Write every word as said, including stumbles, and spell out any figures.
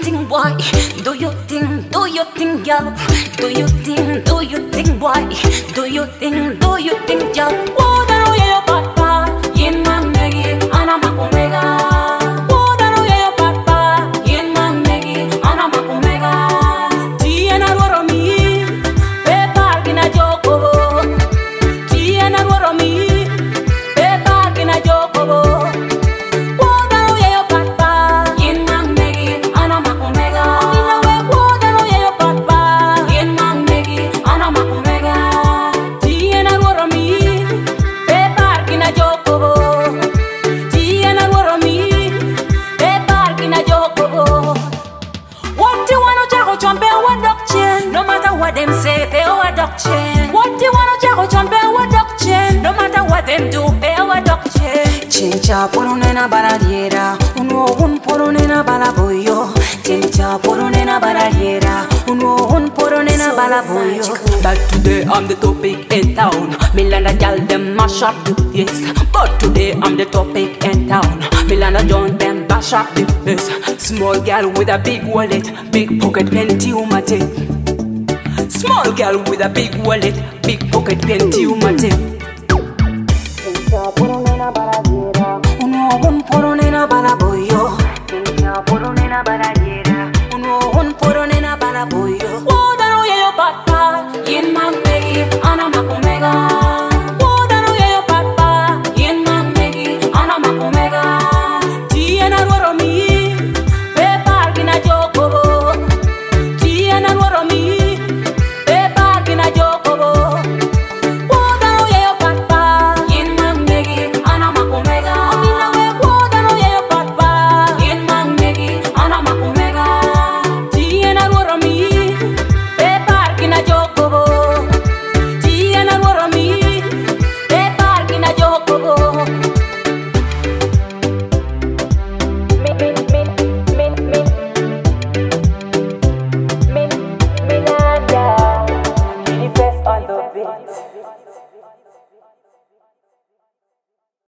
think, boy? Do you think, do you think, girl? Do you think, do you think, boy? Do you think, do you think, girl? Wodaro ye papa, yin man megi, anama kumega. Wodaro ye papa, yin man megi, anama kumega. Tiena roro mi, pepa kina jokobo. Tiena roro mi, pepa kina jokobo. No matter what them say, they are doctrine. What you wanna check out on our doctrine? No matter what them do, they are doctrine. Chincha porunena baradiera, uno un porunena balaboyo. Chincha porunena baradiera, uno un porunena balaboyo. But today I'm the topic in town. Milana gal them mash up the place. But today I'm the topic in town. Milana John them bash up the place. Small gal with a big wallet, big pocket, plenty umate. Small girl with a big wallet, big pocket, plenty umate. Chincha porunena baradiera, uno un porunena balaboyo. Chincha porunena baradiera.